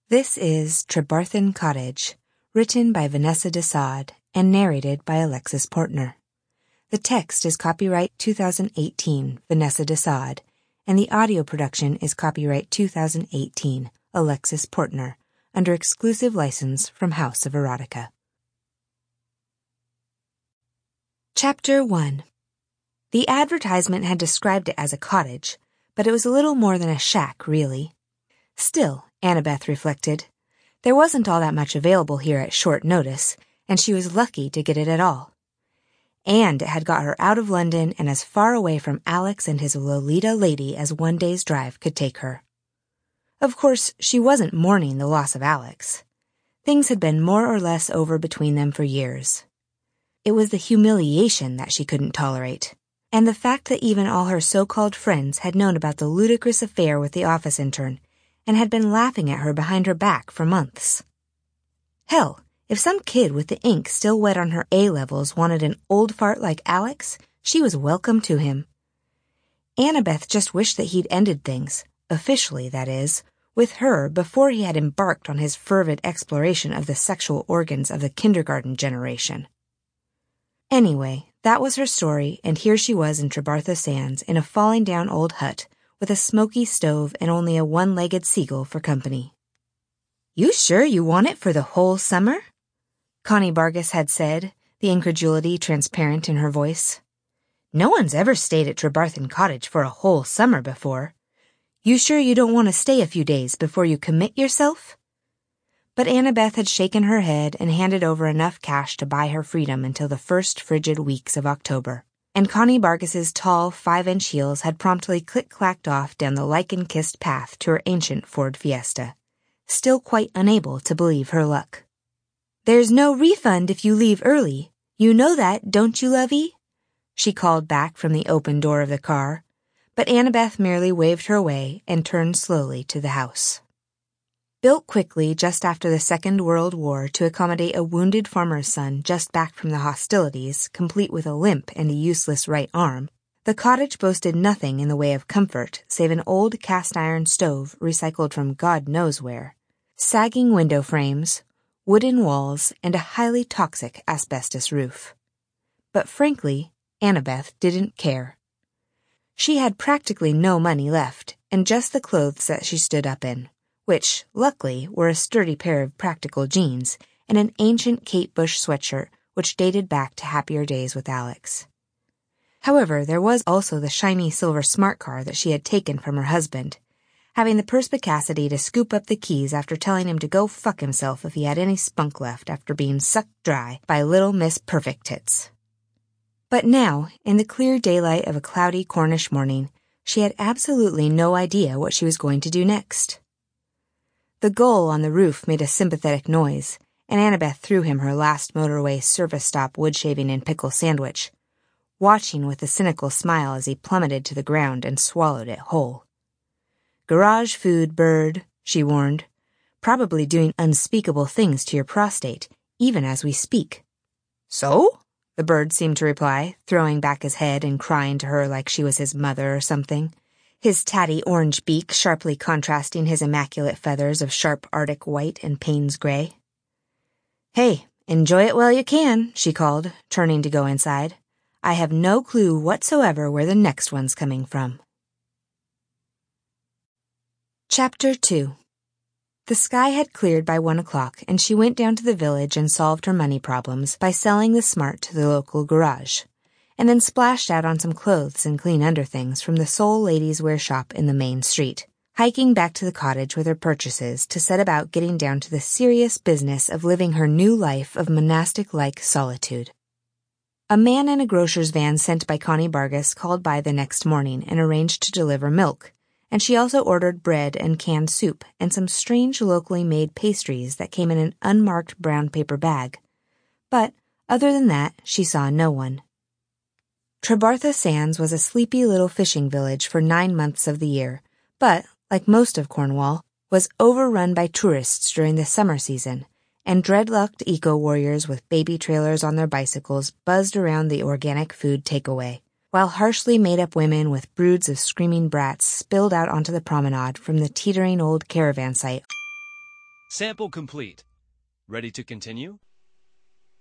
This is Trebarthen Cottage, written by Vanessa de Sade and narrated by Alexis Portner. The text is copyright 2018 Vanessa de Sade, and the audio production is copyright 2018 Alexis Portner, under exclusive license from House of Erotica. Chapter 1. The advertisement had described it as a cottage, but it was a little more than a shack, really. Still, Annabeth reflected, there wasn't all that much available here at short notice, and she was lucky to get it at all. And it had got her out of London and as far away from Alex and his Lolita lady as one day's drive could take her. Of course, she wasn't mourning the loss of Alex. Things had been more or less over between them for years. It was the humiliation that she couldn't tolerate, and the fact that even all her so-called friends had known about the ludicrous affair with the office intern and had been laughing at her behind her back for months. Hell, if some kid with the ink still wet on her A-levels wanted an old fart like Alex, she was welcome to him. Annabeth just wished that he'd ended things, officially that is, with her before he had embarked on his fervid exploration of the sexual organs of the kindergarten generation. Anyway, that was her story, and here she was in Trebarthen Sands in a falling-down old hut, with a smoky stove and only a one-legged seagull for company. "You sure you want it for the whole summer?" Connie Bargas had said, the incredulity transparent in her voice. "No one's ever stayed at Trebarthen Cottage for a whole summer before. You sure you don't want to stay a few days before you commit yourself?" But Annabeth had shaken her head and handed over enough cash to buy her freedom until the first frigid weeks of October. And Connie Bargas's tall 5-inch heels had promptly click-clacked off down the lichen-kissed path to her ancient Ford Fiesta, still quite unable to believe her luck. "There's no refund if you leave early. You know that, don't you, lovey?" she called back from the open door of the car, but Annabeth merely waved her away and turned slowly to the house. Built quickly just after the Second World War to accommodate a wounded farmer's son just back from the hostilities, complete with a limp and a useless right arm, the cottage boasted nothing in the way of comfort save an old cast-iron stove recycled from God knows where, sagging window frames, wooden walls, and a highly toxic asbestos roof. But frankly, Annabeth didn't care. She had practically no money left, and just the clothes that she stood up in, which, luckily, were a sturdy pair of practical jeans and an ancient Kate Bush sweatshirt which dated back to happier days with Alex. However, there was also the shiny silver smart car that she had taken from her husband, having the perspicacity to scoop up the keys after telling him to go fuck himself if he had any spunk left after being sucked dry by little Miss Perfect Tits. But now, in the clear daylight of a cloudy Cornish morning, she had absolutely no idea what she was going to do next. The gull on the roof made a sympathetic noise, and Annabeth threw him her last motorway service stop wood-shaving and pickle sandwich, watching with a cynical smile as he plummeted to the ground and swallowed it whole. "Garage food, bird," she warned, "probably doing unspeakable things to your prostate, even as we speak." "So?" the bird seemed to reply, throwing back his head and crying to her like she was his mother or something, his tatty orange beak sharply contrasting his immaculate feathers of sharp Arctic white and Payne's gray. "Hey, enjoy it while you can," she called, turning to go inside. "I have no clue whatsoever where the next one's coming from." Chapter 2. The sky had cleared by 1 o'clock, and she went down to the village and solved her money problems by selling the smart to the local garage, and then splashed out on some clothes and clean underthings from the sole ladies' wear shop in the main street, hiking back to the cottage with her purchases to set about getting down to the serious business of living her new life of monastic-like solitude. A man in a grocer's van sent by Connie Bargas called by the next morning and arranged to deliver milk, and she also ordered bread and canned soup and some strange locally made pastries that came in an unmarked brown paper bag. But, other than that, she saw no one. Trebarthen Sands was a sleepy little fishing village for 9 months of the year, but, like most of Cornwall, was overrun by tourists during the summer season, and dreadlocked eco-warriors with baby trailers on their bicycles buzzed around the organic food takeaway, while harshly made-up women with broods of screaming brats spilled out onto the promenade from the teetering old caravan site Sample complete. Ready to continue?